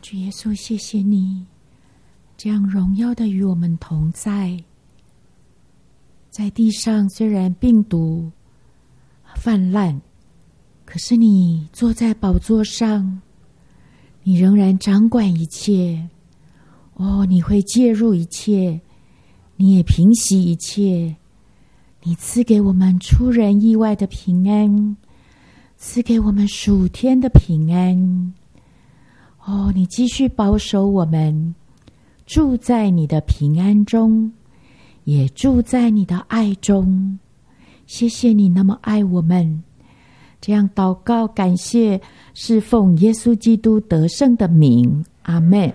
主耶稣，谢谢你这样荣耀的与我们同在。在地上虽然病毒泛滥，可是你坐在宝座上，你仍然掌管一切。你会介入一切，你也平息一切。你赐给我们出人意外的平安，赐给我们属天的平安。你继续保守我们，住在你的平安中，也住在你的爱中。谢谢你那么爱我们。这样祷告感谢，是奉耶稣基督得胜的名，阿们。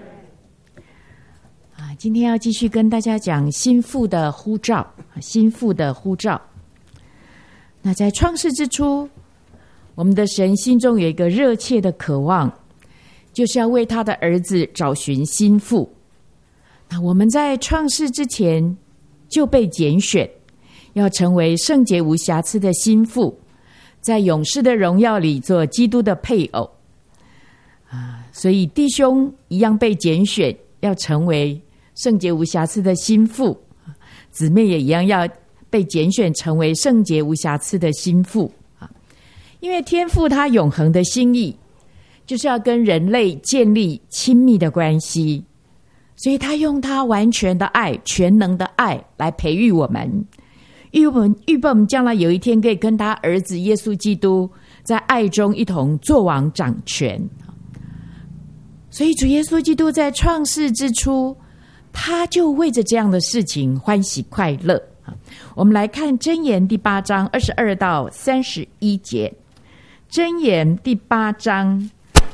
今天要继续跟大家讲心腹的呼召，心腹的呼召。那在创世之初，我们的神心中有一个热切的渴望，就是要为他的儿子找寻心腹。那我们在创世之前就被拣选，要成为圣洁无瑕疵的心腹，在永世的荣耀里做基督的配偶。所以弟兄一样被拣选，要成为圣洁无瑕疵的心腹，姊妹也一样要被拣选成为圣洁无瑕疵的心腹。因为天父他永恒的心意就是要跟人类建立亲密的关系，所以他用他完全的爱、全能的爱来培育我们，预备我们将来有一天可以跟他儿子耶稣基督在爱中一同作王掌权。所以主耶稣基督在创世之初，他就为着这样的事情欢喜快乐。我们来看箴言第8章22到31节。箴言第8章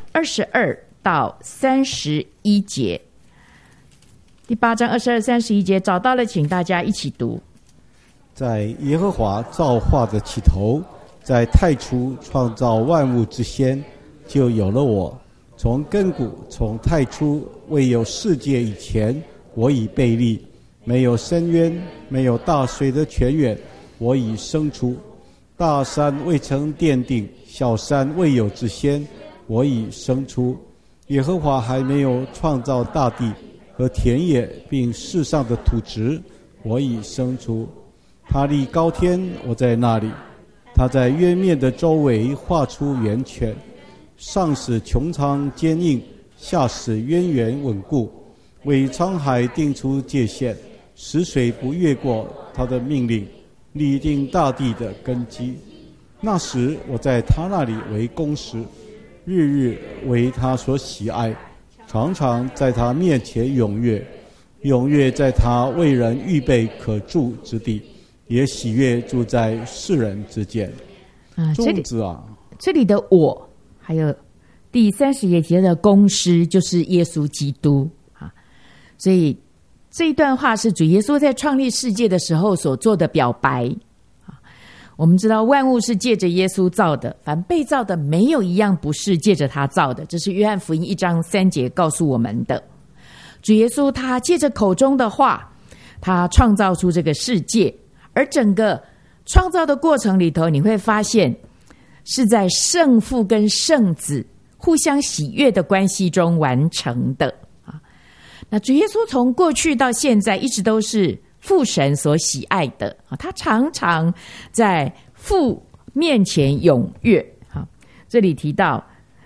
22到31节。第8章22、31节找到了，请大家一起读。 在耶和华造化的起头，在太初创造万物之先，就有了我。从亘古，从太初，未有世界以前，我已被立。没有深渊，没有大水的泉源，我已生出。大山未曾奠定，小山未有之先，我已生出。耶和华还没有创造大地和田野，并世上的土质，我已生出。他立高天，我在那里。他在渊面的周围画出圆圈，上使穹苍坚硬，下使渊源稳固，为沧海定出界限，使水不越过他的命令，立定大地的根基。那时我在他那里为工时，日日为他所喜爱，常常在他面前踊跃，踊跃在他为人预备可住之地，也喜悦住在世人之间。 这里的我，还有第30节的公师，就是耶稣基督。所以这一段话是主耶稣在创立世界的时候所做的表白。我们知道万物是借着耶稣造的，凡被造的没有一样不是借着他造的，这是约翰福音1章3节告诉我们的。主耶稣他借着口中的话，他创造出这个世界，而整个创造的过程里头，你会发现是在圣父跟圣子互相喜悦的关系中完成的。那主耶稣从过去到现在一直都是父神所喜爱的，他常常在父面前踊跃。这里提到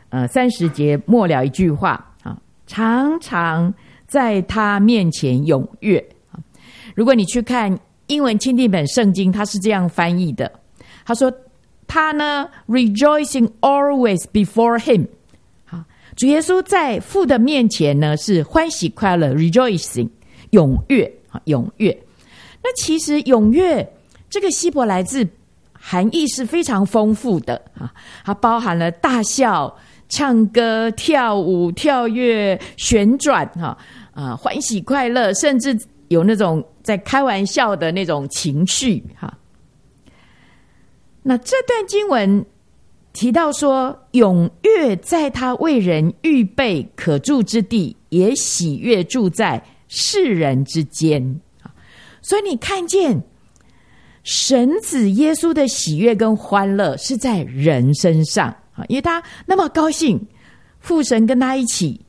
30节末了一句话，常常在他面前踊跃。如果你去看英文钦定本圣经，他是这样翻译的，他说他呢 rejoicing always before him。主耶稣在父的面前呢是欢喜快乐 rejoicing 踊跃。那其实踊跃这个希伯来字含义是非常丰富的，它包含了大笑、唱歌、跳舞、跳跃、旋转，欢喜快乐，甚至有那种在开玩笑的那种情绪。那这段经文提到说，踊跃在他为人预备可住之地，也喜悦住在世人之间。所以你看见神子耶稣的喜悦跟欢乐是在人身上，因为他那么高兴，父神跟他一起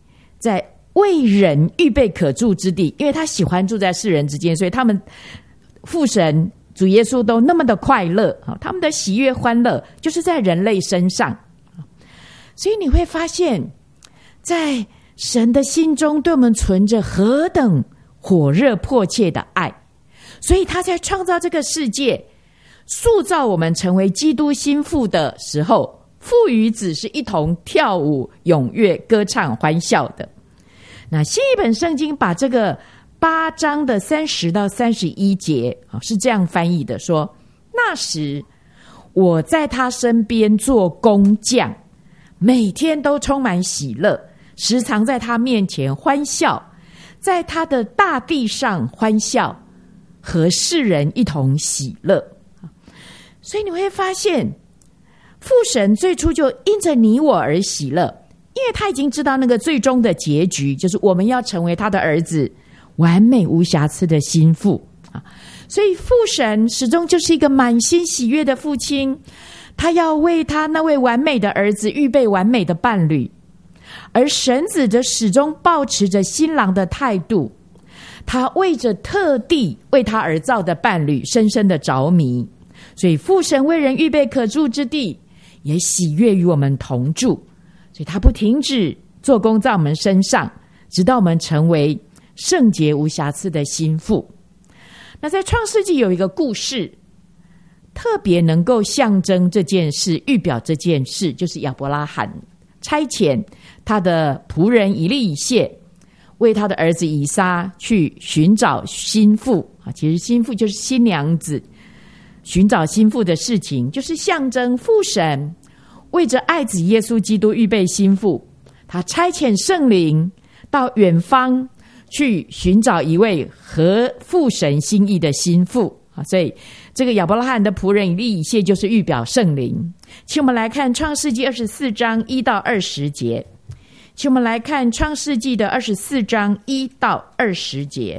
在为人预备可住之地，因为他喜欢住在世人之间，所以他们父神主耶稣都那么的快乐，他们的喜悦欢乐就是在人类身上。所以你会发现，在神的心中对我们存着何等火热迫切的爱，所以他在创造这个世界，塑造我们成为基督心腹的时候，父与子是一同跳舞踊跃歌唱欢笑的。那新译本圣经把这个8章的30到31节是这样翻译的，说：那时我在他身边做工匠，每天都充满喜乐，时常在他面前欢笑，在他的大地上欢笑，和世人一同喜乐。所以你会发现，父神最初就因着你我而喜乐，因为他已经知道那个最终的结局，就是我们要成为他的儿子，完美无瑕疵的心腹。所以父神始终就是一个满心喜悦的父亲，他要为他那位完美的儿子预备完美的伴侣。而神子则始终抱持着新郎的态度，他为着特地为他而造的伴侣深深的着迷。所以父神为人预备可住之地，也喜悦与我们同住，所以他不停止做工在我们身上，直到我们成为圣洁无瑕疵的心腹。那在创世纪有一个故事，特别能够象征这件事，预表这件事，就是亚伯拉罕差遣他的仆人以利以谢为他的儿子以撒去寻找心腹。其实心腹就是新娘子，寻找心腹的事情就是象征父神为着爱子耶稣基督预备心腹，他差遣圣灵到远方去寻找一位合父神心意的心腹。所以这个亚伯拉罕的仆人以利以谢就是预表圣灵。请我们来看创世纪24章1到20节。请我们来看创世纪的24章1到20节。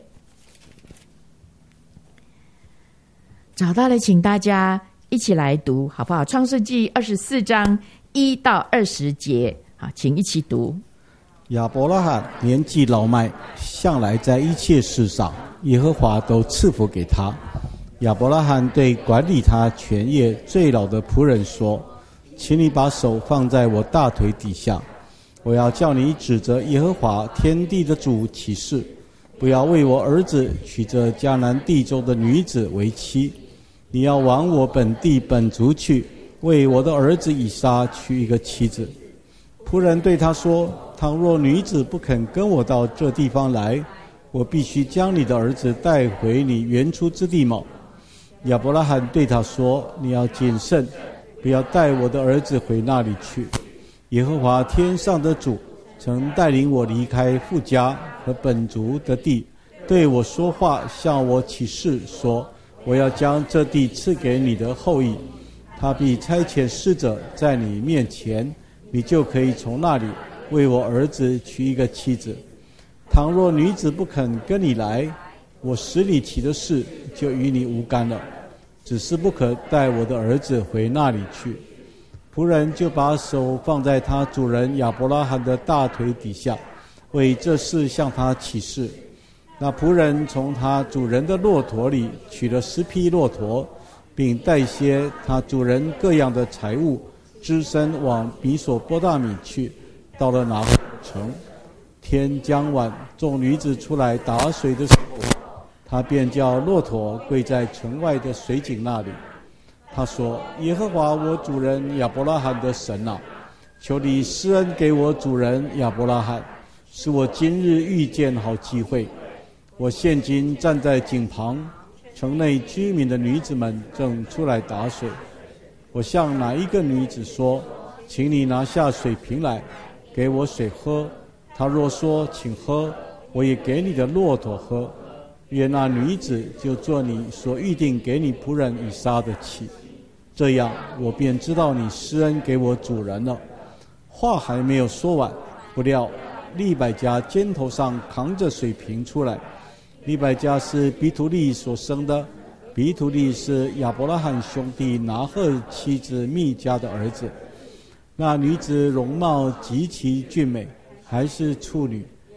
找到了请大家一起来读好不好？创世纪24章1到20节，好，请一起读。 亚伯拉罕年纪老迈，向来在一切事上耶和华都赐福给他。亚伯拉罕对管理他全业最老的仆人说：请你把手放在我大腿底下，我要叫你指着耶和华天地的主起誓，不要为我儿子娶这迦南地中的女子为妻，你要往我本地本族去，为我的儿子以撒娶一个妻子。仆人对他说：倘若女子不肯跟我到这地方来，我必须将你的儿子带回你原出之地吗？亚伯拉罕对他说：你要谨慎，不要带我的儿子回那里去。耶和华天上的主曾带领我离开父家和本族的地，对我说话，向我起誓说：我要将这地赐给你的后裔，他必差遣使者在你面前，你就可以从那里为我儿子娶一个妻子。倘若女子不肯跟你来，我使你起的事就与你无干了，只是不可带我的儿子回那里去。仆人就把手放在他主人亚伯拉罕的大腿底下，为这事向他起誓。那仆人从他主人的骆驼里取了10匹骆驼，并带些他主人各样的财物，只身往比索波大米去。到了拿鹤城，天将晚，众女子出来打水的时候，他便叫骆驼跪在城外的水井那里。他说：耶和华我主人亚伯拉罕的神啊，求你施恩给我主人亚伯拉罕，使我今日遇见好机会。我现今站在井旁，城内居民的女子们正出来打水。我向哪一个女子说：请你拿下水瓶来，给我水喝。她若说请喝，我也给你的骆驼喝。愿那女子就做你所预定给你仆人以撒的妻，这样我便知道你施恩给我主人了。话还没有说完，不料利百加肩头上扛着水瓶出来。利百加是比土利所生的，比土利是亚伯拉罕兄弟拿鹤妻子密加的儿子。那女子容貌极其俊美，还是处女，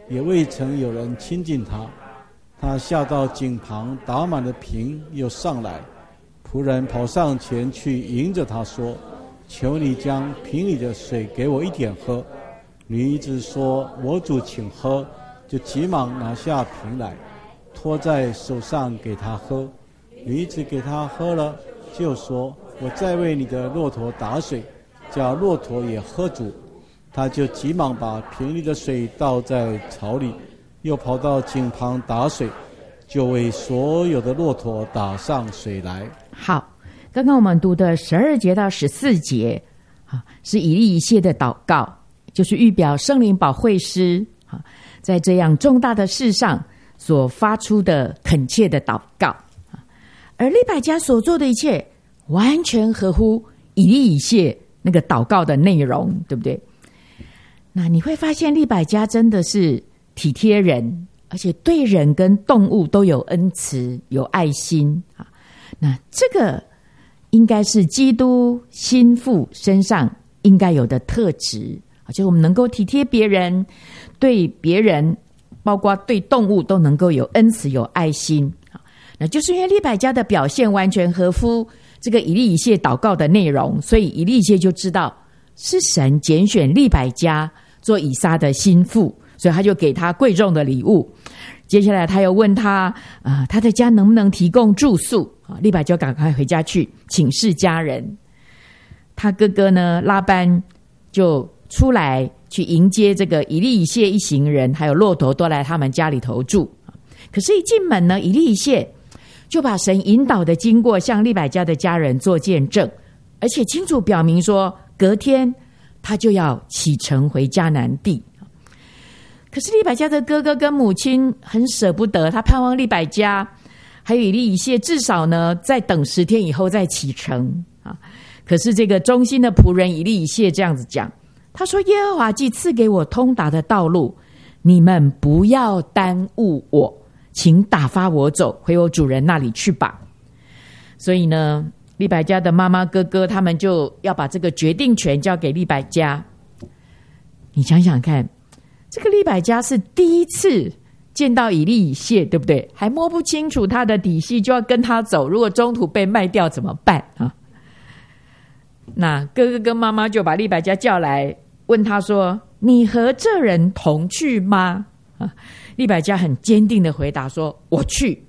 也未曾有人亲近他。他下到井旁，打满了瓶，又上来。仆人跑上前去迎着他说：求你将瓶里的水给我一点喝。女子说：我主，请喝。就急忙拿下瓶来，托在手上给他喝。女子给他喝了，就说：我再为你的骆驼打水，叫骆驼也喝足。他就急忙把瓶里的水倒在槽里，又跑到井旁打水，就为所有的骆驼打上水来。 好，刚刚我们读的12节到14节是以利以谢的祷告，就是预表圣灵保惠师在这样重大的事上所发出的恳切的祷告。而利百加所做的一切完全合乎以利以谢那个祷告的内容，对不对？那你会发现利百加真的是体贴人，而且对人跟动物都有恩慈有爱心。那这个应该是基督心腹身上应该有的特质，就是我们能够体贴别人，对别人包括对动物都能够有恩慈有爱心。那就是因为利百加的表现完全合乎这个以利以谢祷告的内容，所以以利以谢就知道是神拣选利百加做以撒的心腹，所以他就给他贵重的礼物。接下来他又问他他的家能不能提供住宿。利百加赶快回家去请示家人。他哥哥呢拉班就出来去迎接这个以利以谢一行人，还有骆驼都来他们家里头住。可是一进门呢，以利以谢就把神引导的经过向利百加的家人做见证，而且清楚表明说隔天他就要启程回迦南地。可是利百加的哥哥跟母亲很舍不得，他盼望利百加还有以利以谢至少呢再等10天以后再启程。可是这个忠心的仆人以利以谢这样子讲，他说：耶和华既赐给我通达的道路，你们不要耽误我，请打发我走，回我主人那里去吧。所以呢，利百加的妈妈哥哥他们就要把这个决定权交给利百加。你想想看，这个利百加是第一次见到以利以谢，对不对？还摸不清楚他的底细就要跟他走，如果中途被卖掉怎么办啊？那哥哥跟妈妈就把利百加叫来，问他说：你和这人同去吗？利百加很坚定的回答说：我去。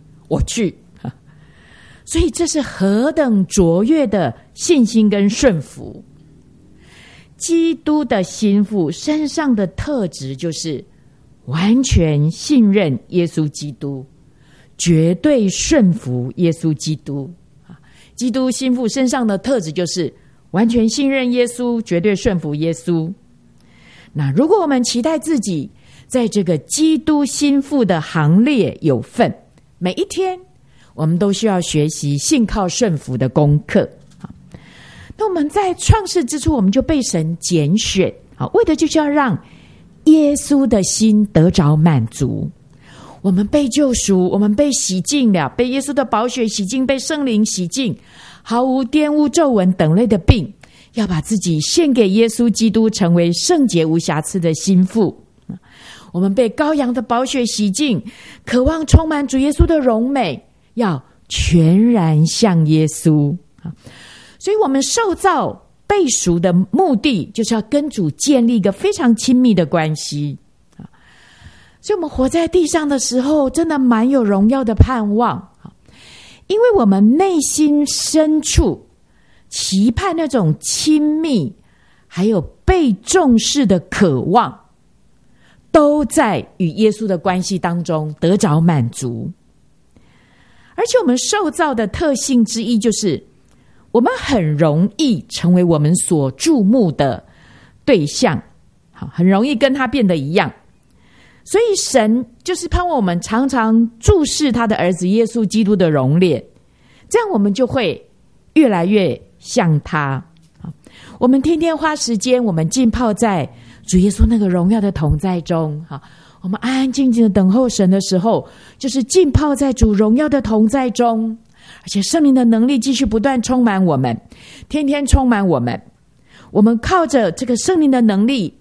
所以这是何等卓越的信心跟顺服。基督的心腹身上的特质就是完全信任耶稣基督，绝对顺服耶稣基督。基督心腹身上的特质就是完全信任耶稣，绝对顺服耶稣。那如果我们期待自己在这个基督心腹的行列有份，每一天我们都需要学习信靠顺服的功课。那我们在创世之初我们就被神拣选，为的就是要让耶稣的心得着满足。我们被救赎，我们被洗净了，被耶稣的宝血洗净，被圣灵洗净，毫无玷污皱纹等类的病，要把自己献给耶稣基督，成为圣洁无瑕疵的心腹。我们被羔羊的宝血洗净，渴望充满主耶稣的荣美，要全然像耶稣。所以我们受造被赎的目的就是要跟主建立一个非常亲密的关系。所以我们活在地上的时候真的蛮有荣耀的盼望，因为我们内心深处期盼那种亲密还有被重视的渴望，都在与耶稣的关系当中得着满足。而且我们受造的特性之一就是我们很容易成为我们所注目的对象，很容易跟他变得一样。所以神就是盼望我们常常注视他的儿子耶稣基督的容脸，这样我们就会越来越像他。我们天天花时间，我们浸泡在主耶稣那个荣耀的同在中，我们安安静静的等候神的时候，就是浸泡在主荣耀的同在中，而且圣灵的能力继续不断充满我们，天天充满我们。我们靠着这个圣灵的能力，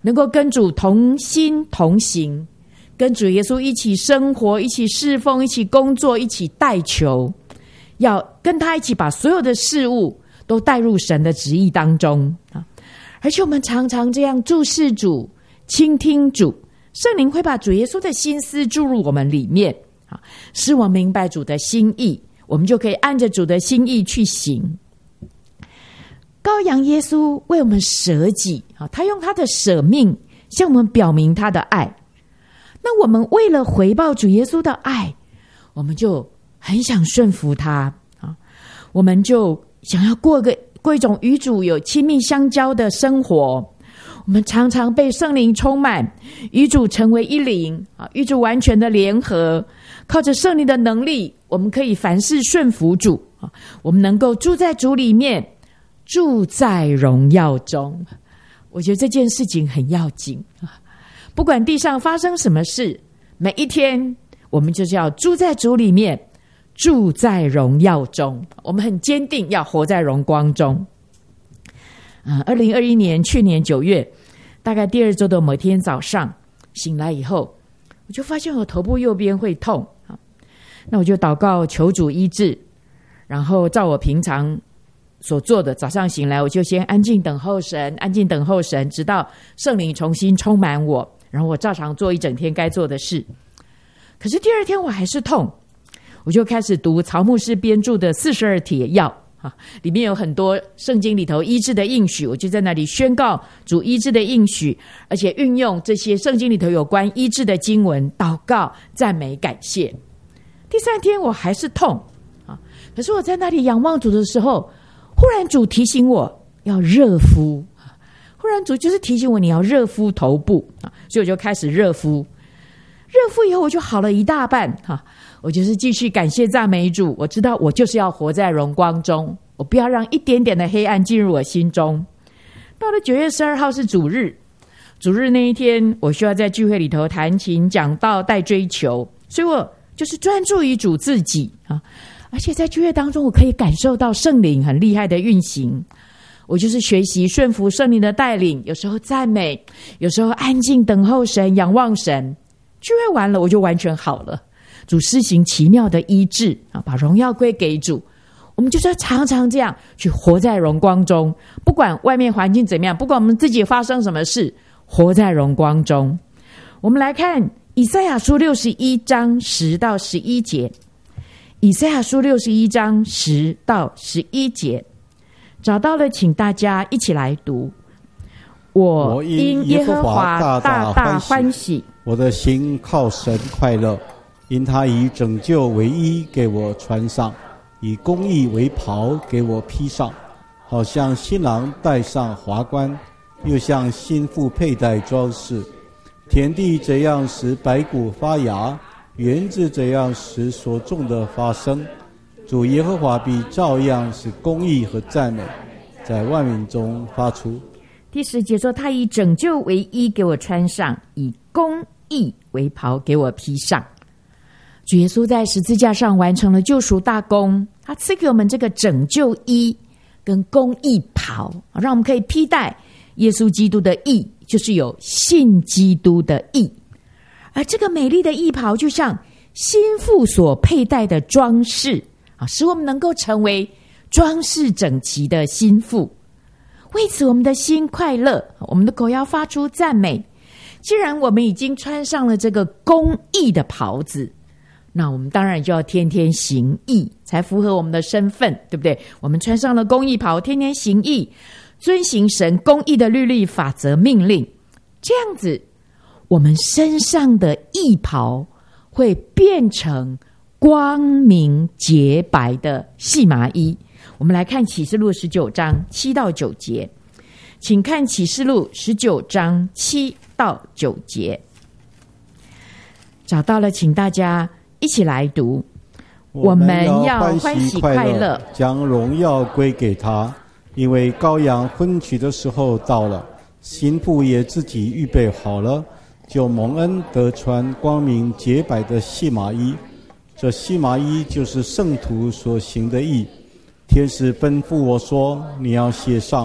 能够跟主同心同行，跟主耶稣一起生活，一起侍奉，一起工作，一起代求，要跟他一起把所有的事物都带入神的旨意当中啊！而且我们常常这样注视主，倾听主，圣灵会把主耶稣的心思注入我们里面啊，使我明白主的心意，我们就可以按着主的心意去行。羔羊耶稣为我们舍己啊，他用他的舍命向我们表明他的爱。那我们为了回报主耶稣的爱，我们就很想顺服他啊，我们就想要过一种与主有亲密相交的生活。我们常常被圣灵充满，与主成为一灵啊，与主完全的联合。靠着圣灵的能力，我们可以凡事顺服主啊，我们能够住在主里面，住在荣耀中。我觉得这件事情很要紧啊！不管地上发生什么事，每一天我们就是要住在主里面，住在荣耀中。我们很坚定要活在荣光中。2021年去年9月，大概第2周的某天早上醒来以后，我就发现我头部右边会痛啊，那我就祷告求主医治，然后照我平常所做的，早上醒来我就先安静等候神，安静等候神，直到圣灵重新充满我，然后我照常做一整天该做的事。可是第2天我还是痛，我就开始读曹牧师编著的42帖要啊，里面有很多圣经里头医治的应许，我就在那里宣告主医治的应许，而且运用这些圣经里头有关医治的经文，祷告、赞美、感谢。第3天我还是痛啊，可是我在那里仰望主的时候，忽然主提醒我要热敷，忽然主就是提醒我你要热敷头部啊，所以我就开始热敷。热敷以后我就好了一大半哈，我就是继续感谢赞美主。我知道我就是要活在荣光中，我不要让一点点的黑暗进入我心中。到了9月12号是主日，主日那一天我需要在聚会里头弹琴、讲道、带追求，所以我就是专注于主自己啊。而且在聚会当中，我可以感受到圣灵很厉害的运行。我就是学习顺服圣灵的带领，有时候赞美，有时候安静等候神、仰望神。聚会完了，我就完全好了。主施行奇妙的医治啊，把荣耀归给主。我们就是要常常这样去活在荣光中，不管外面环境怎么样，不管我们自己发生什么事，活在荣光中。我们来看以赛亚书61章10到11节。以赛亚书61章10到11节，找到了，请大家一起来读。我因耶和华大大欢喜， 我的心靠神快乐，因他以拯救为衣给我穿上，以公义为袍给我披上，好像新郎戴上华冠，又像新妇佩戴装饰。田地怎样使百谷发芽，园子怎样使所种的发生，主耶和华必照样使公义和赞美在万民中发出。 第10节说，他以拯救为衣给我穿上，以公义为袍给我披上。主耶稣在十字架上完成了救赎大功，他赐给我们这个拯救衣跟公义袍，让我们可以披戴耶稣基督的义，就是有信基督的义。而这个美丽的义袍就像新妇所佩戴的装饰，使我们能够成为装饰整齐的新妇。为此我们的心快乐，我们的口要发出赞美。既然我们已经穿上了这个公义的袍子，那我们当然就要天天行义，才符合我们的身份，对不对？我们穿上了公义袍，天天行义，遵行神公义的律例、法则、命令，这样子我们身上的义袍会变成光明洁白的细麻衣。我们来看启示录19章7到9节，请看启示录19章7到9节，找到了，请大家一起来读。我们要欢喜快乐， 将荣耀归给他，因为羔羊婚娶的时候到了，新妇也自己预备好了，就蒙恩得穿光明洁白的细麻衣。这细麻衣就是圣徒所行的义。天使吩咐我说，你要写上，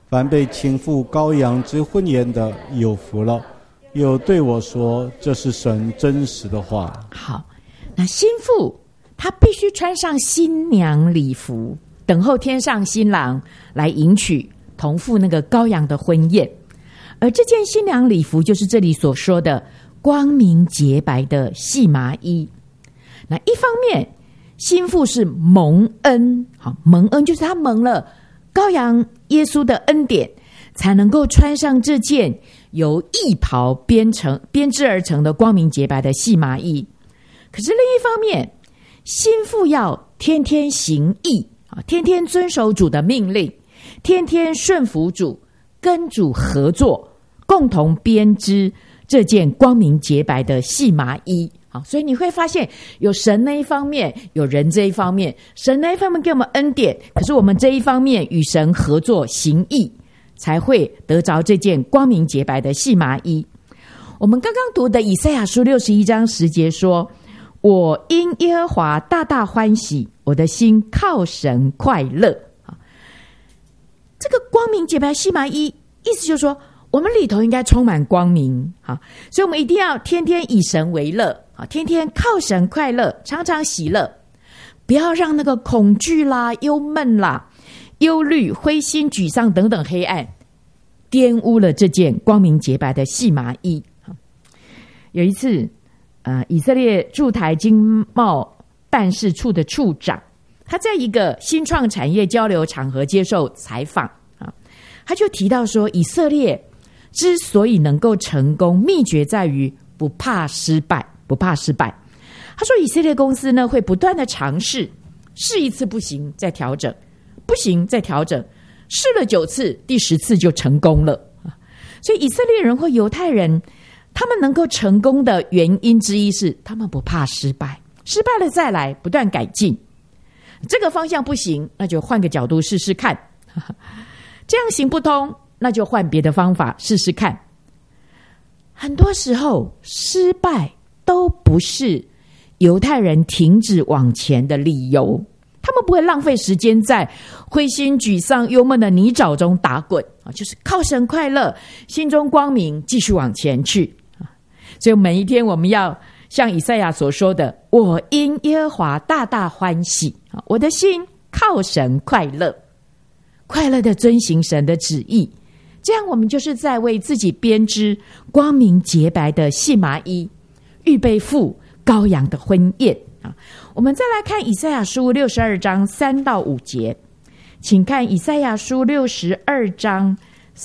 凡被倾覆羔羊之婚宴的，有福了。又对我说，这是神真实的话。 好，那新妇她必须穿上新娘礼服，等候天上新郎来迎娶同赴那个羔羊的婚宴。而这件新娘礼服就是这里所说的光明洁白的细麻衣。那一方面，新妇是蒙恩，好，蒙恩就是她蒙了羔羊耶稣的恩典，才能够穿上这件由义袍编织而成的光明洁白的细麻衣。可是另一方面，新妇要天天行义，天天遵守主的命令，天天顺服主，跟主合作，共同编织这件光明洁白的细麻衣。所以你会发现，有神那一方面，有人这一方面，神那一方面给我们恩典，可是我们这一方面与神合作行义，才会得着这件光明洁白的细麻衣。我们刚刚读的以赛亚书61章10节说，我因耶和华大大欢喜，我的心靠神快乐。这个光明洁白细麻衣，意思就是说我们里头应该充满光明，所以我们一定要天天以神为乐，天天靠神快乐，常常喜乐，不要让那个恐惧啦、忧闷啦、忧虑、灰心、沮丧等等黑暗玷污了这件光明洁白的细麻衣。有一次以色列驻台经贸办事处的处长，他在一个新创产业交流场合接受采访，他就提到说，以色列之所以能够成功，秘诀在于不怕失败。他说以色列公司呢，会不断的尝试，试一次不行再调整，不行再调整，试了9次，第10次就成功了。所以以色列人或犹太人，他们能够成功的原因之一是他们不怕失败，失败了再来，不断改进。这个方向不行，那就换个角度试试看，这样行不通，那就换别的方法试试看。很多时候失败都不是犹太人停止往前的理由，他们不会浪费时间在灰心沮丧忧闷的泥沼中打滚，就是靠神快乐，心中光明，继续往前去。所以每一天我们要像以赛亚所说的，我因耶和华大大欢喜，我的心靠神快乐，快乐的遵行神的旨意，这样我们就是在为自己编织光明洁白的细麻衣，预备赴羔羊的婚宴。我们再来看以赛亚书62章3到5节，请看以赛亚书62章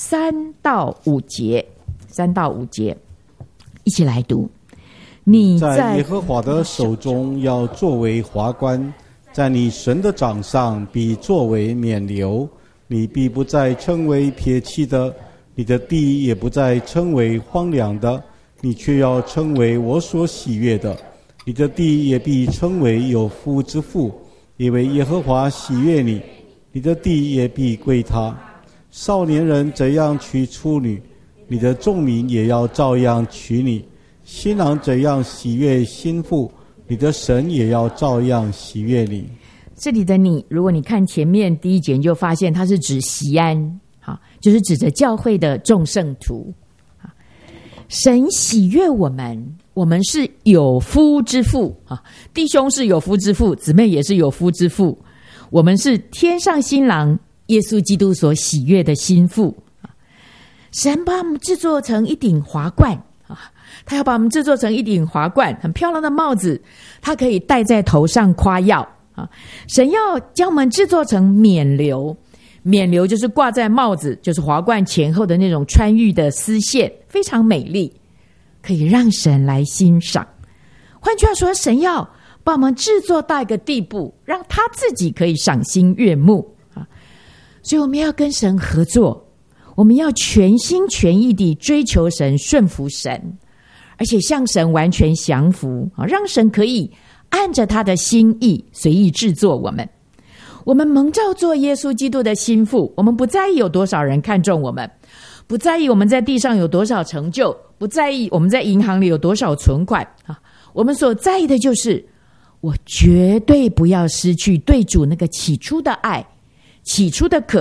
3到5节，一起来读。你在耶和华的手中要作为华冠，在你神的掌上必作为冕旒。你必不再称为撇弃的，你的地也不再称为荒凉的，你却要称为我所喜悦的。你的地也必称为有夫之妇，因为耶和华喜悦你，你的地也必归他。少年人怎样娶处女，你的众民也要照样娶你。新郎怎样喜悦新妇，你的神也要照样喜悦你。 这里的你，如果你看前面第1节，你就发现它是指锡安，就是指着教会的众圣徒。神喜悦我们，我们是有夫之妇，弟兄是有夫之妇，姊妹也是有夫之妇，我们是天上新郎耶稣基督所喜悦的新妇。神把我们制作成一顶华冠，他要把我们制作成一顶华冠，很漂亮的帽子，他可以戴在头上夸耀。神要将我们制作成冕旒，冕旒就是挂在帽子，就是华冠前后的那种穿玉的丝线，非常美丽，可以让神来欣赏。换句话说，神要把我们制作到一个地步，让他自己可以赏心悦目。所以我们要跟神合作，我们要全心全意地追求神，顺服神，而且向神完全降服，让神可以按着他的心意随意制作我们。我们蒙召做耶稣基督的心腹，我们不在意有多少人看重我们，不在意我们在地上有多少成就，不在意我们在银行里有多少存款，我们所在意的就是我绝对不要失去对主那个起初的爱，起初的渴慕，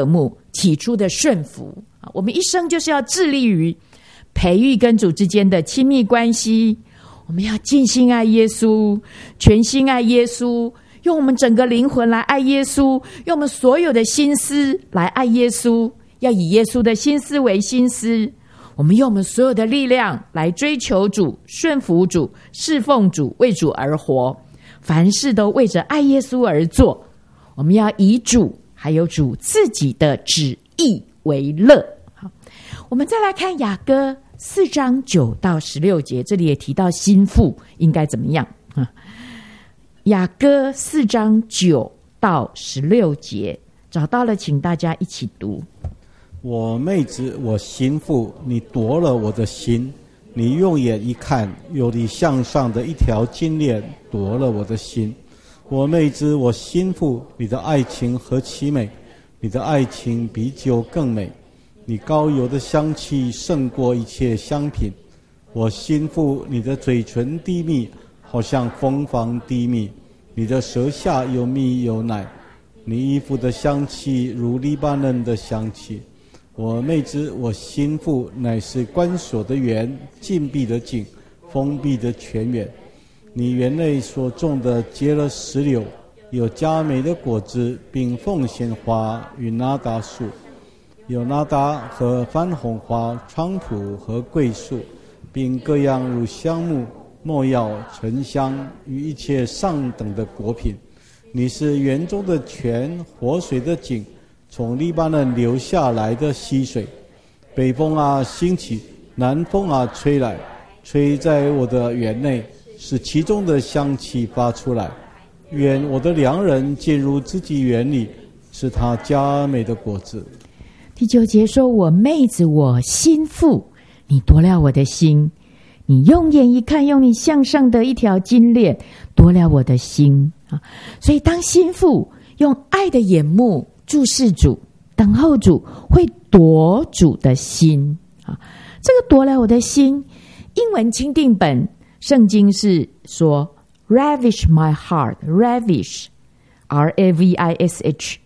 起初的顺服。我们一生就是要致力于培育跟主之间的亲密关系，我们要尽心爱耶稣，全心爱耶稣，用我们整个灵魂来爱耶稣，用我们所有的心思来爱耶稣，要以耶稣的心思为心思。我们用我们所有的力量来追求主，顺服主，侍奉主，为主而活，凡事都为着爱耶稣而做。我们要以主还有主自己的旨意为乐。好，我们再来看雅歌4章9到16节，这里也提到心腹应该怎么样。雅歌4章9到16节，找到了请大家一起读。 我妹子，我心腹，你夺了我的心，你用眼一看，有你向上的一条金链夺了我的心。我妹子，我心腹，你的爱情何其美，你的爱情比酒更美，你膏油的香气胜过一切香品。我心腹，你的嘴唇滴蜜，好像蜂房滴蜜，你的舌下有蜜有奶，你衣服的香气如黎巴嫩的香气。我妹子，我心腹，乃是关锁的园，禁闭的井，封闭的泉源。你园内所种的结了石榴，有佳美的果子，并凤仙花与拿达树，有拿达和番红花、菖蒲和桂树，并各样如香木、没药、沉香与一切上等的果品。你是园中的泉，活水的井，从黎巴嫩流下来的溪水。北风啊兴起，南风啊吹来，吹在我的园内，使其中的香气发出来。愿我的良人进入自己园里，是他佳美的果子。 第9节说，我妹子，我心腹，你夺了我的心，你用眼一看，用你向上的一条金链夺了我的心。所以当心腹用爱的眼目注视主，等候主，会夺主的心。这个夺了我的心，英文钦定本圣经是说 ravish my heart， ravish R-A-V-I-S-H。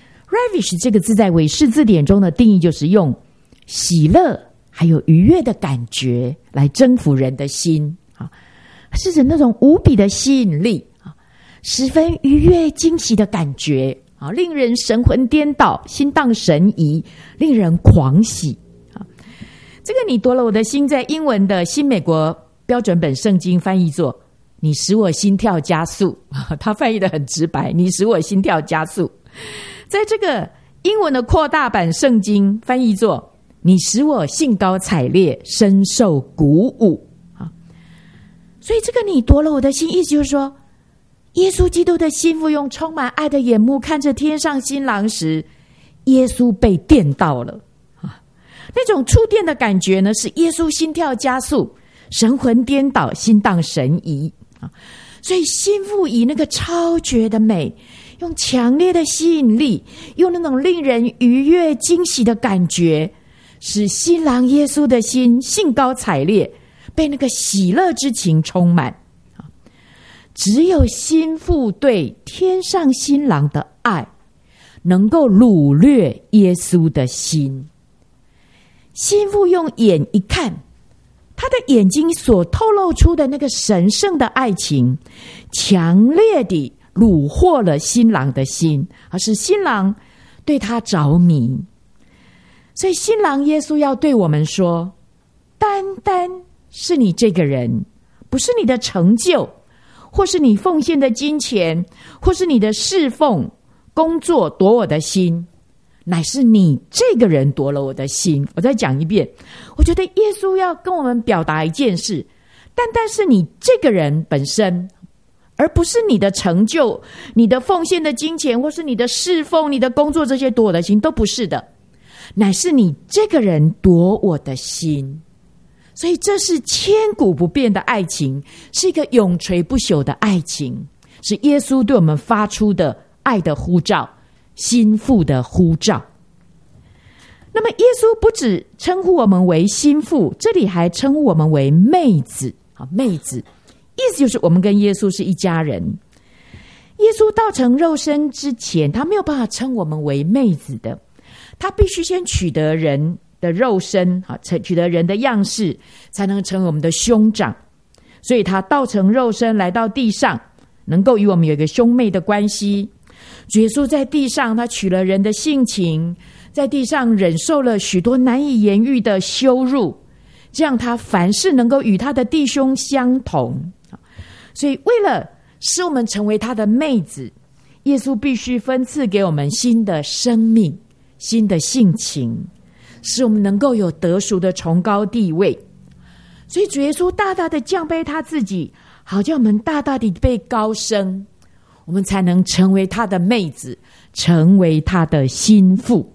ravish 这个字在韦氏字典中的定义就是用喜乐还有愉悦的感觉来征服人的心，是指那种无比的吸引力，十分愉悦惊喜的感觉，令人神魂颠倒，心荡神怡，令人狂喜。这个你夺了我的心，在英文的新美国标准本圣经翻译作你使我心跳加速，他翻译得很直白，你使我心跳加速。在这个英文的扩大版圣经翻译作你使我兴高采烈，深受鼓舞。所以这个你夺了我的心，意思就是说，耶稣基督的心腹用充满爱的眼目看着天上新郎时，耶稣被电到了。那种触电的感觉呢，使耶稣心跳加速，神魂颠倒，心荡神怡。所以心腹以那个超绝的美，用强烈的吸引力，用那种令人愉悦惊喜的感觉，使新郎耶稣的心兴高采烈，被那个喜乐之情充满。只有心腹对天上新郎的爱，能够掳掠耶稣的心。心腹用眼一看，他的眼睛所透露出的那个神圣的爱情，强烈地虏获了新郎的心，而使新郎对他着迷。所以新郎耶稣要对我们说，单单是你这个人，不是你的成就，或是你奉献的金钱，或是你的侍奉工作夺我的心，乃是你这个人夺了我的心。我再讲一遍，我觉得耶稣要跟我们表达一件事，单单是你这个人本身，而不是你的成就，你的奉献的金钱，或是你的侍奉，你的工作，这些夺我的心都不是的，乃是你这个人夺我的心。所以这是千古不变的爱情，是一个永垂不朽的爱情，是耶稣对我们发出的爱的呼召，心腹的呼召。那么耶稣不只称呼我们为心腹，这里还称呼我们为妹子。妹子意思就是我们跟耶稣是一家人。耶稣道成肉身之前，他没有办法称我们为妹子的， 他必须先取得人的肉身，取得人的样式，才能成为我们的兄长。所以他道成肉身来到地上，能够与我们有一个兄妹的关系。主耶稣在地上，他取了人的性情，在地上忍受了许多难以言喻的羞辱，这样他凡事能够与他的弟兄相同。所以为了使我们成为他的妹子，耶稣必须分赐给我们新的生命、新的性情，使我们能够有得赎的崇高地位。所以主耶稣大大的降卑他自己，好叫我们大大的被高升，我们才能成为他的妹子，成为他的心腹。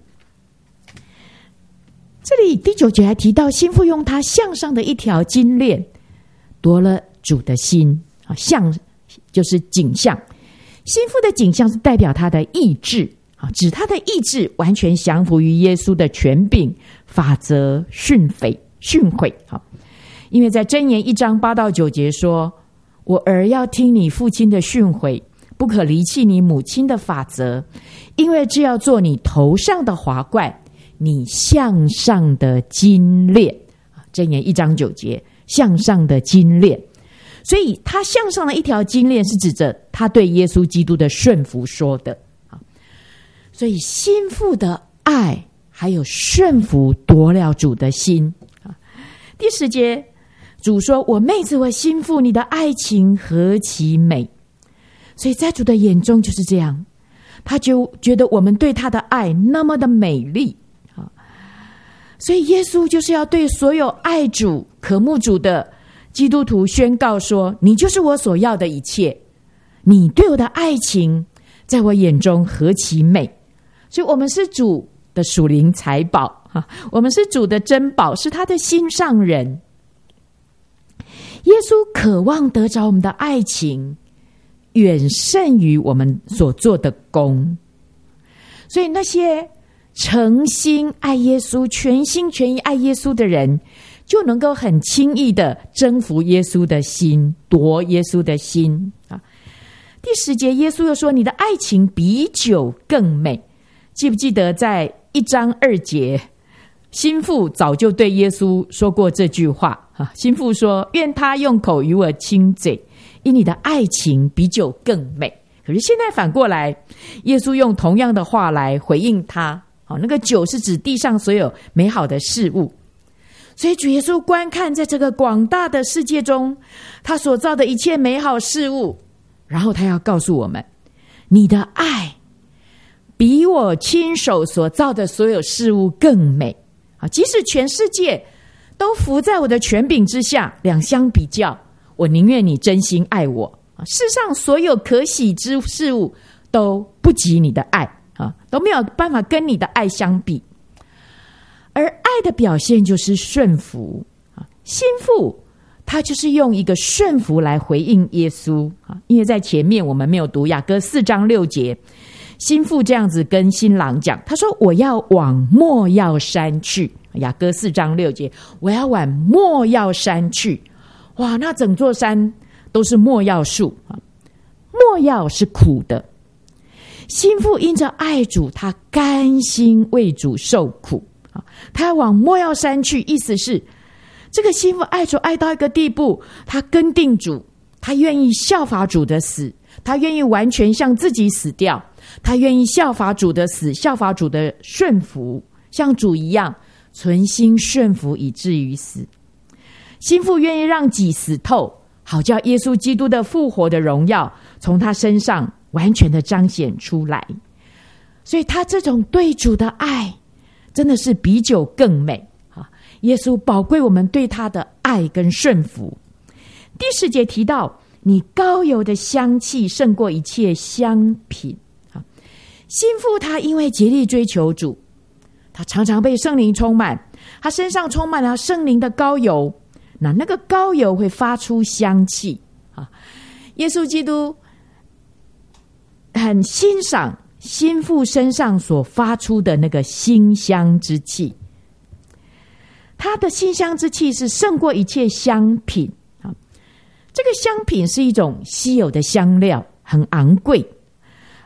这里第9节还提到，心腹用他项上的一条金链夺了主的心。项就是景象，心腹的景象是代表他的意志，指他的意志完全降服于耶稣的权柄、法则、训诲。因为在箴言1章8到9节说，我儿要听你父亲的训诲，不可离弃你母亲的法则，因为这要做你头上的华冠，你项上的金链。箴言1章9节，项上的金链。所以他项上的一条金链是指着他对耶稣基督的顺服说的。所以心腹的爱还有顺服夺了主的心。第10节，主说，我妹子我心腹，你的爱情何其美。所以在主的眼中就是这样，他就觉得我们对他的爱那么的美丽。所以耶稣就是要对所有爱主渴慕主的基督徒宣告说，你就是我所要的一切，你对我的爱情在我眼中何其美。所以我们是主的属灵财宝，我们是主的珍宝，是他的心上人。耶稣渴望得着我们的爱情，远胜于我们所做的功。所以那些诚心爱耶稣、全心全意爱耶稣的人，就能够很轻易的征服耶稣的心，夺耶稣的心。第10节，耶稣又说，你的爱情比酒更美。记不记得在1章2节，心腹早就对耶稣说过这句话。心腹说，愿他用口与我亲嘴，因你的爱情比酒更美。可是现在反过来，耶稣用同样的话来回应他。那个酒是指地上所有美好的事物。所以主耶稣观看在这个广大的世界中，他所造的一切美好事物，然后他要告诉我们，你的爱比我亲手所造的所有事物更美。即使全世界都服在我的权柄之下，两相比较，我宁愿你真心爱我。世上所有可喜之事物都不及你的爱，都没有办法跟你的爱相比。而爱的表现就是顺服。心腹他就是用一个顺服来回应耶稣。因为在前面我们没有读雅歌4章6节，心腹这样子跟新郎讲，他说，我要往没药山去。雅歌4章6节，我要往没药山去。哇，那整座山都是没药树。没药是苦的，心腹因着爱主，他甘心为主受苦。他要往没药山去，意思是这个心腹爱主爱到一个地步，他跟定主，他愿意效法主的死，他愿意完全向自己死掉，他愿意效法主的死，效法主的顺服，像主一样存心顺服以至于死。心腹愿意让己死透，好叫耶稣基督的复活的荣耀从他身上完全的彰显出来。所以他这种对主的爱真的是比酒更美。耶稣宝贵我们对他的爱跟顺服。第10节提到，你膏油的香气胜过一切香品。心腹他因为竭力追求主，他常常被圣灵充满，他身上充满了圣灵的膏油，那个膏油会发出香气。耶稣基督很欣赏心腹身上所发出的那个馨香之气，他的馨香之气是胜过一切香品。这个香品是一种稀有的香料，很昂贵。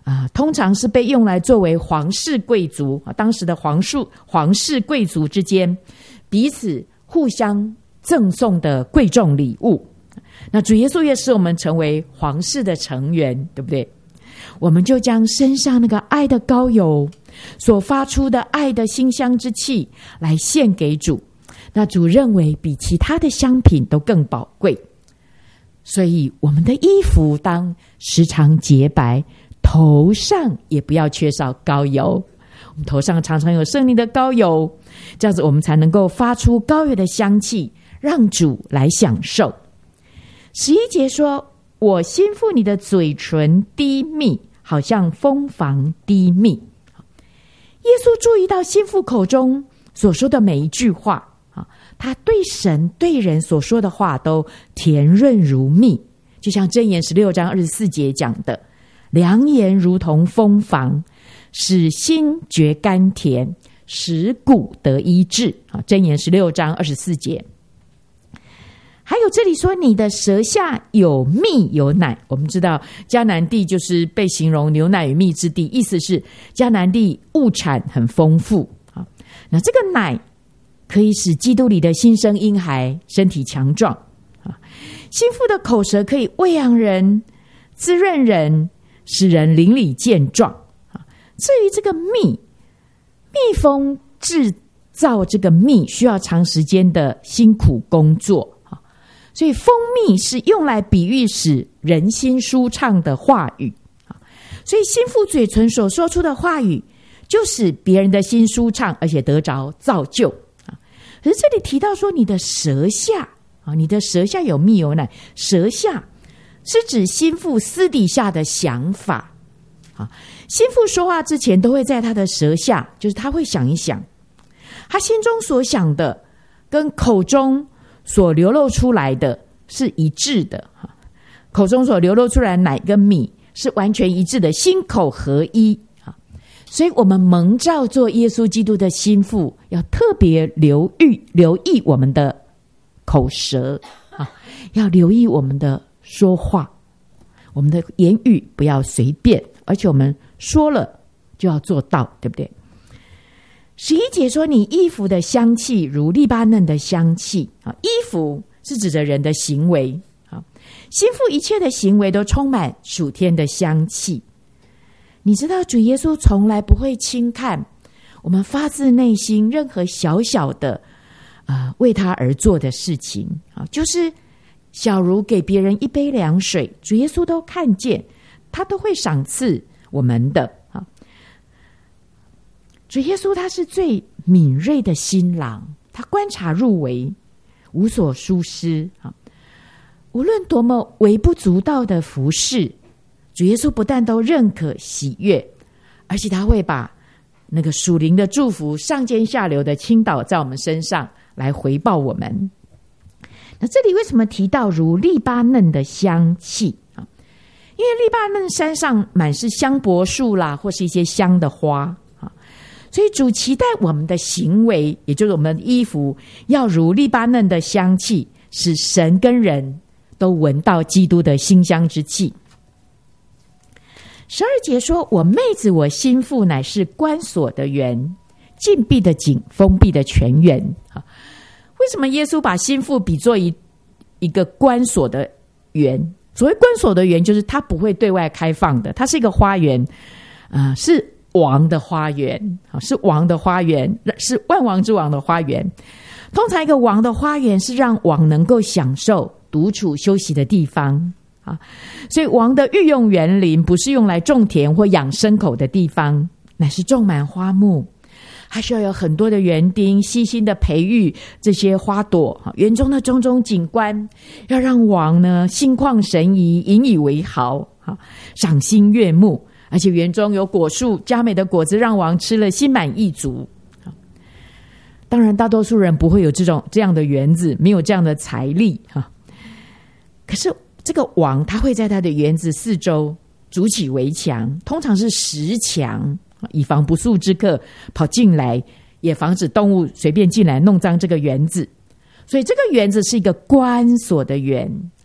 通常是被用来作为皇室贵族当时的皇室贵族之间彼此互相赠送的贵重礼物。那主耶稣也使我们成为皇室的成员，对不对？我们就将身上那个爱的膏油所发出的爱的馨香之气来献给主，那主认为比其他的香品都更宝贵，所以我们的衣服当时常洁白，头上也不要缺少膏油。我们头上常常有圣灵的膏油，这样子我们才能够发出膏油的香气，让主来享受。11节说，我心腹你的嘴唇滴蜜，好像蜂房滴蜜。耶稣注意到心腹口中所说的每一句话，他对神对人所说的话都甜润如蜜，就像箴言16章24节讲的，良言如同蜂房，使心觉甘甜，使骨得医治。箴言16章24节。还有这里说，你的舌下有蜜有奶。我们知道迦南地就是被形容牛奶与蜜之地，意思是迦南地物产很丰富。那这个奶可以使基督里的新生婴孩身体强壮。心腹的口舌可以喂养人，滋润人，使人邻里健壮。至于这个蜜蜂制造这个蜜需要长时间的辛苦工作，所以蜂蜜是用来比喻使人心舒畅的话语。所以心腹嘴唇所说出的话语就使别人的心舒畅，而且得着造就。可是这里提到说，你的舌下你的舌下有蜜有奶，舌下是指心腹私底下的想法。心腹说话之前都会在他的舌下，就是他会想一想他心中所想的跟口中所流露出来的是一致的，口中所流露出来的奶跟蜜是完全一致的，心口合一。所以我们蒙召做耶稣基督的心腹，要特别留意我们的口舌，要留意我们的说话，我们的言语不要随便，而且我们说了就要做到，对不对？11节说，你衣服的香气如利巴嫩的香气。衣服是指着人的行为，心腹一切的行为都充满属天的香气。你知道主耶稣从来不会轻看我们发自内心任何小小的为他而做的事情，就是小如给别人一杯凉水，主耶稣都看见，他都会赏赐我们的。主耶稣他是最敏锐的新郎，他观察入微，无所疏失。无论多么微不足道的服事，主耶稣不但都认可喜悦，而且他会把那个属灵的祝福上尖下流的倾倒在我们身上，来回报我们。那这里为什么提到如利巴嫩的香气？因为利巴嫩山上满是香柏树啦，或是一些香的花，所以主期待我们的行为，也就是我们的衣服，要如利巴嫩的香气，使神跟人都闻到基督的馨香之气。12节说，我妹子我心腹乃是关锁的园，禁闭的井，封闭的泉源。为什么耶稣把心腹比作一个关锁的园？所谓关锁的园，就是它不会对外开放的，它是一个花园，是王的花园，是王的花园，是万王之王的花园。通常一个王的花园是让王能够享受独处休息的地方，所以王的御用园林不是用来种田或养牲口的地方，乃是种满花木，还需要有很多的园丁细心的培育这些花朵，园中的种种景观要让王呢心旷神怡，引以为豪，赏心悦目，而且园中有果树，佳美的果子让王吃了心满意足。当然大多数人不会有这样的园子，没有这样的财力，可是这个王他会在他的园子四周筑起围墙，通常是石墙，以防不速之客跑进来，也防止动物随便进来弄脏这个园子。所以这个园子是一个关锁的园，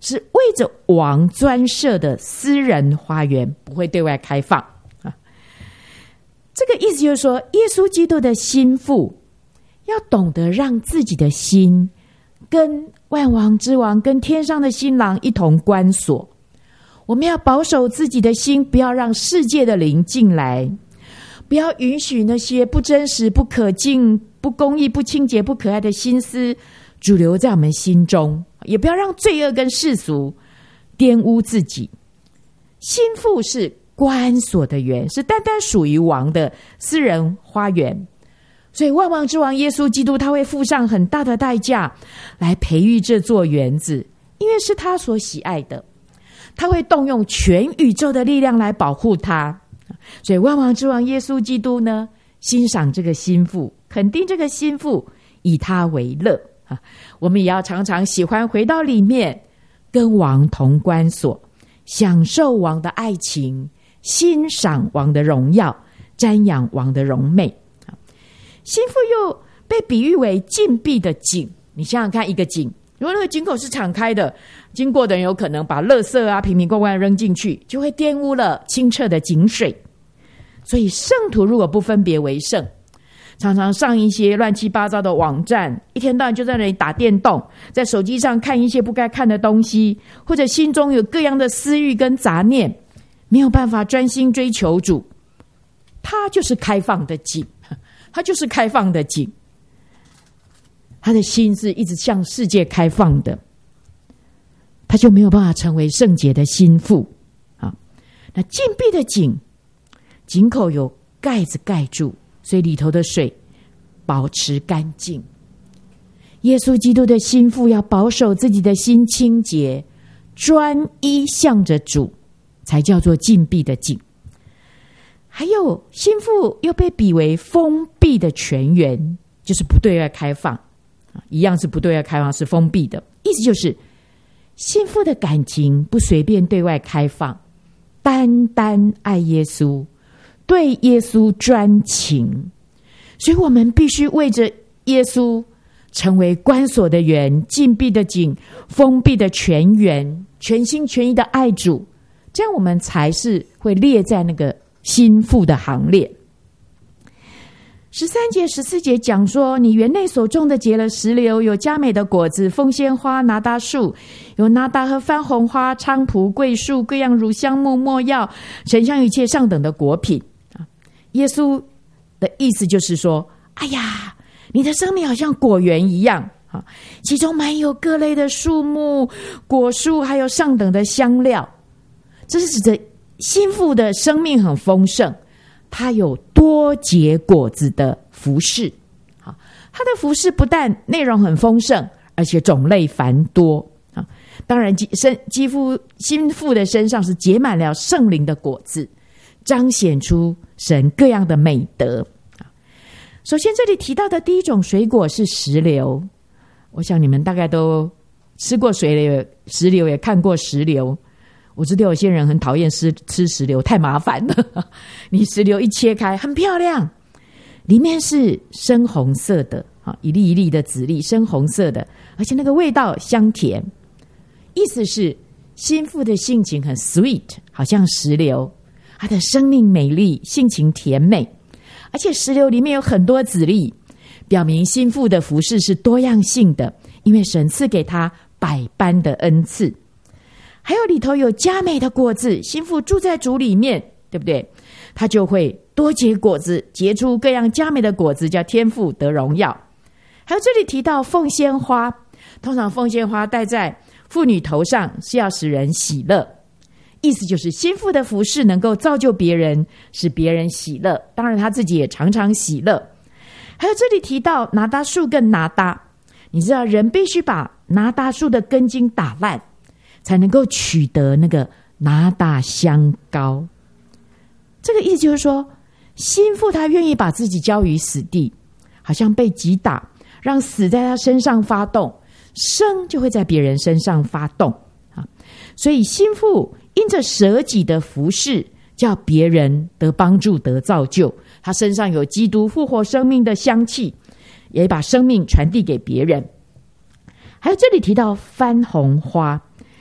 是为着王专设的私人花园，不会对外开放啊。这个意思就是说，耶稣基督的心腹要懂得让自己的心跟万王之王、跟天上的新郎一同关锁。我们要保守自己的心，不要让世界的灵进来，不要允许那些不真实、不可敬、不公义、不清洁、不可爱的心思主流在我们心中，也不要让罪恶跟世俗玷污自己。心腹是关锁的园，是单单属于王的私人花园，所以万王之王耶稣基督他会付上很大的代价来培育这座园子，因为是他所喜爱的，他会动用全宇宙的力量来保护他。所以万王之王耶稣基督呢，欣赏这个心腹，肯定这个心腹，以他为乐。我们也要常常喜欢回到里面，跟王同关锁，享受王的爱情，欣赏王的荣耀，瞻仰王的荣美。心腹又被比喻为禁闭的井，你想想看，一个井，如果那个井口是敞开的，经过的人有可能把垃圾啊瓶瓶罐罐扔进去，就会玷污了清澈的井水。所以圣徒如果不分别为圣，常常上一些乱七八糟的网站，一天到晚就在那里打电动，在手机上看一些不该看的东西，或者心中有各样的私欲跟杂念，没有办法专心追求主，他就是开放的井，他就是开放的井，他的心是一直向世界开放的，他就没有办法成为圣洁的心腹。那禁闭的井，井口有盖子盖住，所以里头的水保持干净。耶稣基督的心腹要保守自己的心清洁，专一向着主，才叫做禁闭的井。还有心腹又被比为封闭的泉源，就是不对外开放，一样是不对外开放，是封闭的。意思就是心腹的感情不随便对外开放，单单爱耶稣，对耶稣专情。所以我们必须为着耶稣成为关锁的园、禁闭的井、封闭的泉源，全心全意的爱主，这样我们才是会列在那个心腹的行列。13节14节讲说，你园内所种的结了石榴，有佳美的果子，凤仙花、拿达树，有拿达和番红花、菖蒲、桂树，各样乳香木、没药，沉香一切上等的果品。耶稣的意思就是说，哎呀，你的生命好像果园一样，其中满有各类的树木、果树，还有上等的香料。这是指着心腹的生命很丰盛，他有多结果子的服事。他的服事不但内容很丰盛，而且种类繁多。当然心腹的身上是结满了圣灵的果子，彰显出神各样的美德。首先这里提到的第一种水果是石榴，我想你们大概都吃过石榴，也看过石榴。我知道有些人很讨厌吃石榴，太麻烦了。你石榴一切开很漂亮，里面是深红色的，一粒一粒的籽粒，深红色的，而且那个味道香甜。意思是心腹的性情很 sweet， 好像石榴，他的生命美丽，性情甜美，而且石榴里面有很多籽粒，表明心腹的服事是多样性的，因为神赐给他百般的恩赐。还有里头有佳美的果子，心腹住在主里面，对不对？他就会多结果子，结出各样佳美的果子，叫天父得荣耀。还有这里提到凤仙花，通常凤仙花戴在妇女头上是要使人喜乐，意思就是心腹的服事能够造就别人，使别人喜乐，当然他自己也常常喜乐。还有这里提到拿达树跟拿达，你知道人必须把拿达树的根茎打烂，才能够取得那个拿达香膏。这个意思就是说，心腹他愿意把自己交于死地，好像被击打，让死在他身上发动，生就会在别人身上发动。所以心腹因着舍己的服事，叫别人得帮助，得造就。他身上有基督复活生命的香气，也把生命传递给别人。还有这里提到番红花，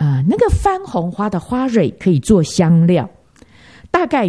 那个番红花的花蕊可以做香料，大概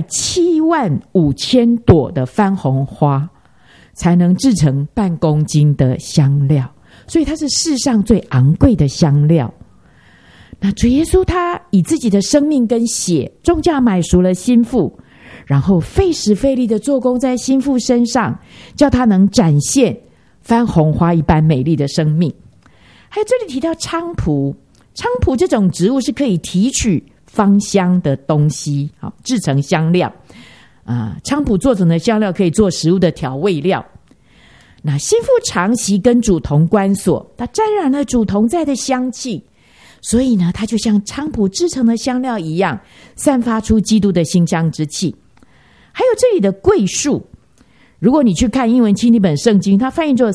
75000朵的番红花才能制成半公斤的香料，所以它是世上最昂贵的香料。那主耶稣他以自己的生命跟血重价买赎了心腹，然后费时费力的做工在心腹身上，叫他能展现番红花一般美丽的生命。还有这里提到菖蒲，菖蒲这种植物是可以提取芳香的东西，制成香料。菖蒲做成的香料可以做食物的调味料。那心腹长期跟主同关所，它沾染了主同在的香气，所以呢，它就像菖蒲制成的香料一样，散发出基督的馨香之气。还有这里的桂树，如果你去看英文钦定本圣经，它翻译作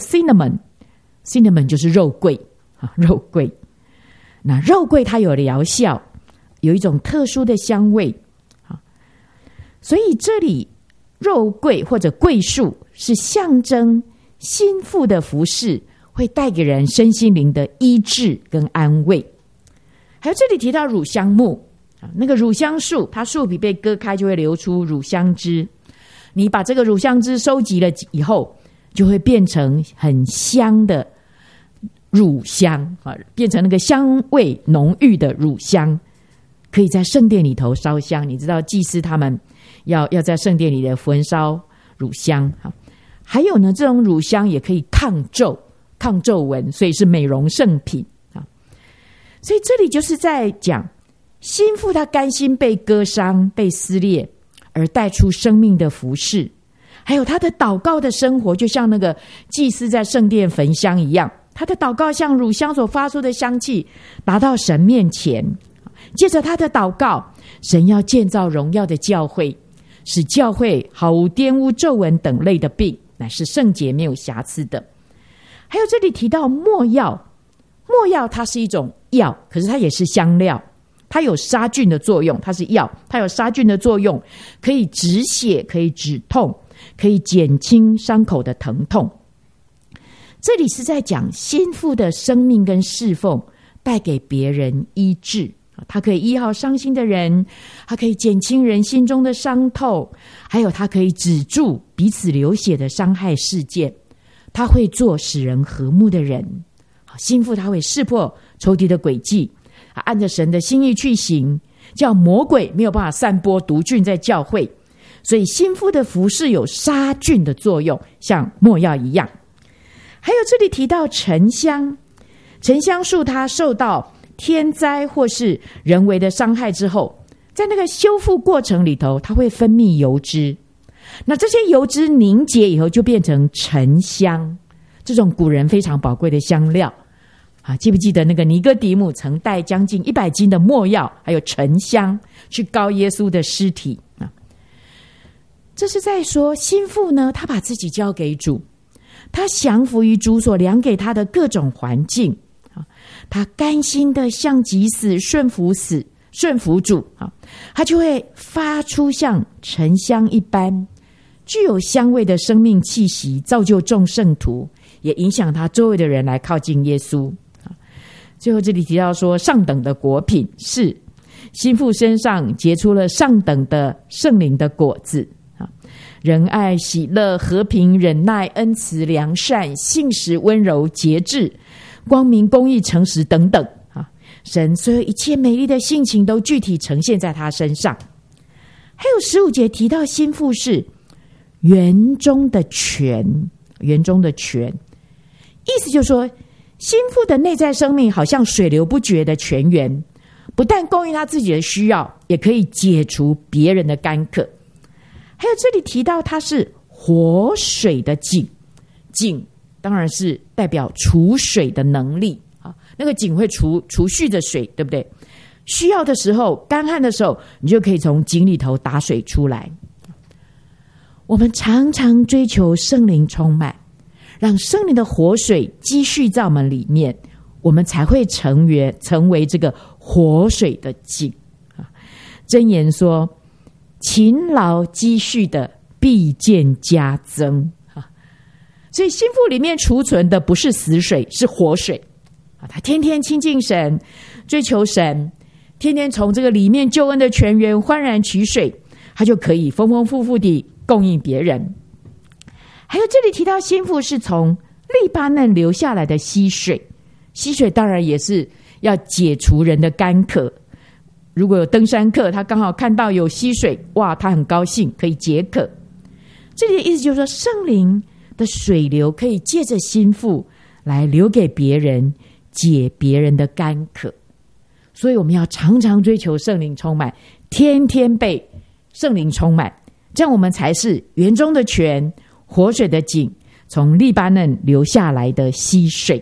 cinnamon 就是肉桂，肉桂。那肉桂它有疗效，有一种特殊的香味，所以这里肉桂或者桂树是象征心腹的服事会带给人身心灵的医治跟安慰。还有这里提到乳香木，那个乳香树，它树皮被割开就会流出乳香汁，你把这个乳香汁收集了以后，就会变成很香的乳香，变成那个香味浓郁的乳香，可以在圣殿里头烧香。你知道祭司他们要在圣殿里的焚烧乳香，还有呢，这种乳香也可以抗皱纹，所以是美容圣品。所以这里就是在讲心腹他甘心被割伤被撕裂而带出生命的服事，还有他的祷告的生活，就像那个祭司在圣殿焚香一样，他的祷告像乳香所发出的香气达到神面前。借着他的祷告，神要建造荣耀的教会，使教会毫无玷污皱纹等类的病，乃是圣洁没有瑕疵的。还有这里提到没药，没药它是一种药，可是它也是香料，它有杀菌的作用，它是药，它有杀菌的作用，可以止血，可以止痛，可以减轻伤口的疼痛。这里是在讲心腹的生命跟侍奉带给别人医治，它可以医好伤心的人，它可以减轻人心中的伤痛，还有它可以止住彼此流血的伤害事件，它会做使人和睦的人。心腹他会识破仇敌的诡计，按着神的心意去行，叫魔鬼没有办法散播毒菌在教会。所以心腹的服事有杀菌的作用，像没药一样。还有这里提到沉香，沉香树它受到天灾或是人为的伤害之后，在那个修复过程里头，它会分泌油脂，那这些油脂凝结以后就变成沉香，这种古人非常宝贵的香料。记不记得那个尼哥底母曾带将近100斤的没药还有沉香去膏耶稣的尸体？这是在说心腹呢，他把自己交给主，他降服于主所量给他的各种环境，他甘心的向己死，顺服主，他就会发出像沉香一般具有香味的生命气息，造就众圣徒，也影响他周围的人来靠近耶稣。最后这里提到说，上等的果品是心腹身上结出了上等的圣灵的果子，仁爱、喜乐、和平、忍耐、恩慈、良善、信实、温柔、节制、光明、公义、诚实等等。神所有一切美丽的性情都具体呈现在他身上。还有15节提到心腹是园中的泉，园中的泉，意思就是说心腹的内在生命好像水流不绝的泉源，不但供应他自己的需要，也可以解除别人的干渴。还有这里提到它是活水的井，井当然是代表储水的能力，那个井会储蓄着水，对不对？需要的时候，干旱的时候，你就可以从井里头打水出来。我们常常追求圣灵充满，让圣灵的活水积蓄在我们里面，我们才会成为这个活水的井。箴言说，勤劳积蓄的必见加增。所以心腹里面储存的不是死水，是活水。他天天亲近神， 追求神，天天从这个里面救恩的泉源欢然取水，他就可以丰丰富富地供应别人。还有这里提到新妇是从利巴嫩流下来的溪水，溪水当然也是要解除人的干渴。如果有登山客，他刚好看到有溪水，哇，他很高兴，可以解渴。这里的意思就是说，圣灵的水流可以借着新妇来流给别人，解别人的干渴。所以我们要常常追求圣灵充满，天天被圣灵充满，这样我们才是园中的泉，活水的井，从利巴嫩流下来的溪水。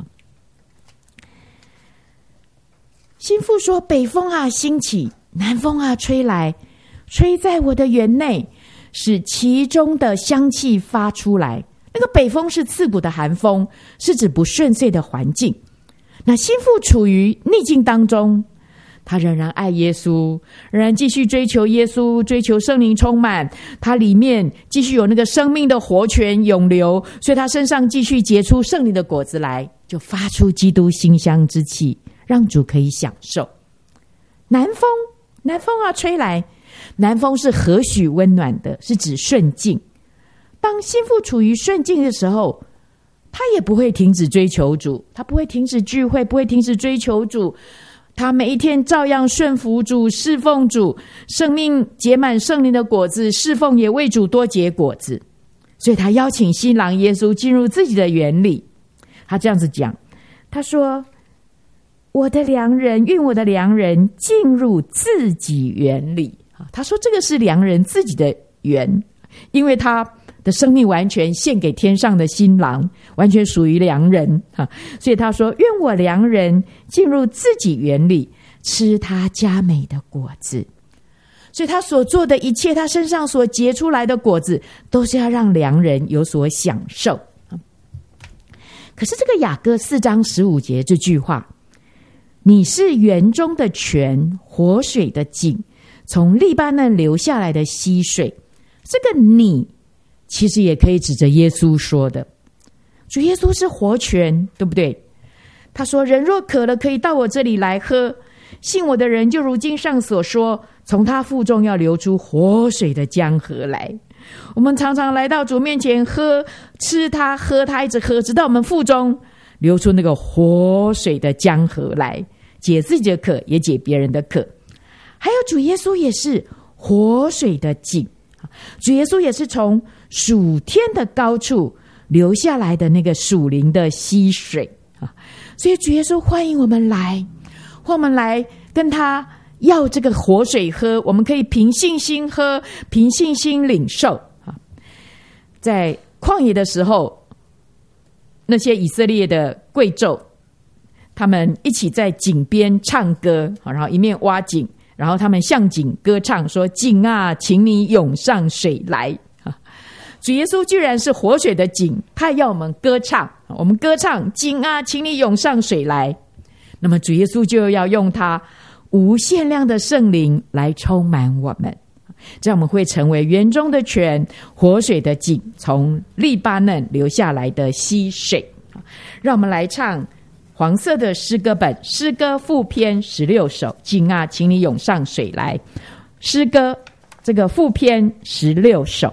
新妇说，北风啊兴起，南风啊吹来，吹在我的园内，使其中的香气发出来。那个北风是刺骨的寒风，是指不顺遂的环境。那新妇处于逆境当中，她仍然爱耶稣，仍然继续追求耶稣，追求圣灵充满，她里面继续有那个生命的活泉涌流，所以她身上继续结出圣灵的果子来，就发出基督馨香之气，让主可以享受。南风啊吹来，南风是何许温暖的，是指顺境。当新妇处于顺境的时候，他也不会停止追求主，他不会停止聚会，不会停止追求主，他每一天照样顺服主，侍奉主，生命结满圣灵的果子，侍奉也为主多结果子。所以他邀请新郎耶稣进入自己的园里。他这样子讲，他说，我的良人，愿我的良人进入自己园里。他说这个是良人自己的园，因为他的生命完全献给天上的新郎，完全属于良人。所以他说，愿我良人进入自己园里，吃他佳美的果子。所以他所做的一切，他身上所结出来的果子，都是要让良人有所享受。可是这个雅各4章15节这句话，你是园中的泉，活水的井，从利巴嫩流下来的溪水。这个你其实也可以指着耶稣说的，主耶稣是活泉，对不对？他说，人若渴了，可以到我这里来喝，信我的人就如经上所说，从他腹中要流出活水的江河来。我们常常来到主面前喝，吃他喝他，一直喝，直到我们腹中流出那个活水的江河来，解自己的渴，也解别人的渴。还有主耶稣也是活水的井，主耶稣也是从属天的高处流下来的那个属灵的溪水。所以主耶稣欢迎我们来，我们来跟他要这个活水喝，我们可以凭信心喝，凭信心领受。在旷野的时候，那些以色列的贵胄，他们一起在井边唱歌，然后一面挖井，然后他们向井歌唱说，井啊，请你涌上水来。主耶稣居然是活水的井，他要我们歌唱，我们歌唱，井啊，请你涌上水来。那么主耶稣就要用他无限量的圣灵来充满我们，这样我们会成为园中的泉，活水的井，从利巴嫩流下来的溪水。让我们来唱黄色的诗歌本，诗歌副篇16首，井啊，请你涌上水来。诗歌这个副篇16首。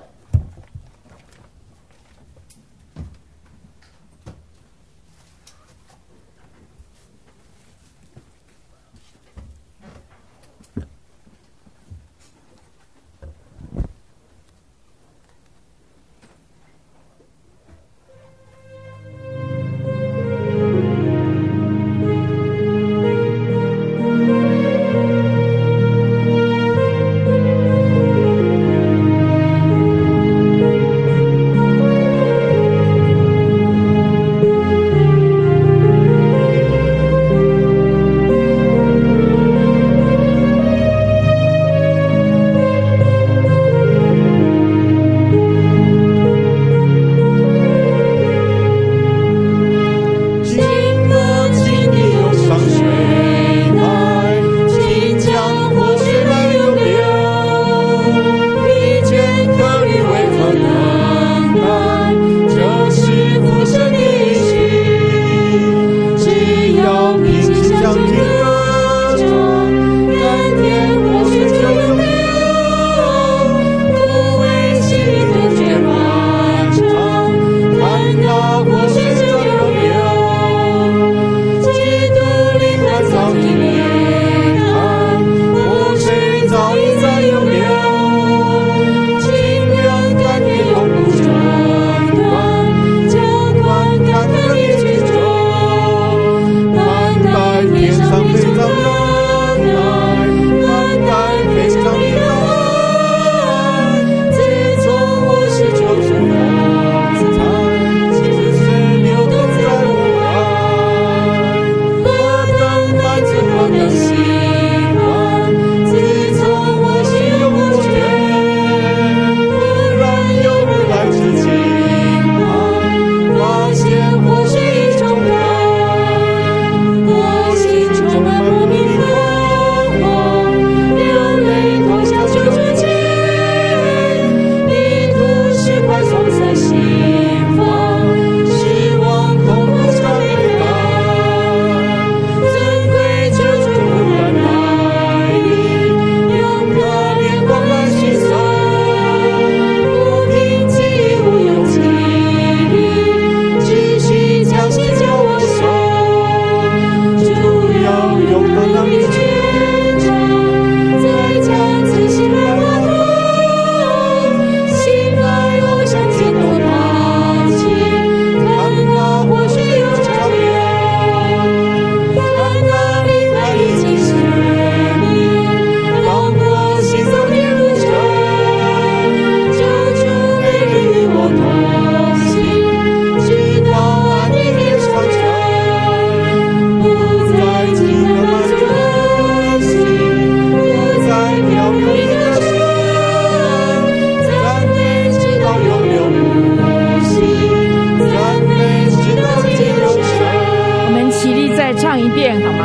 见，好吗？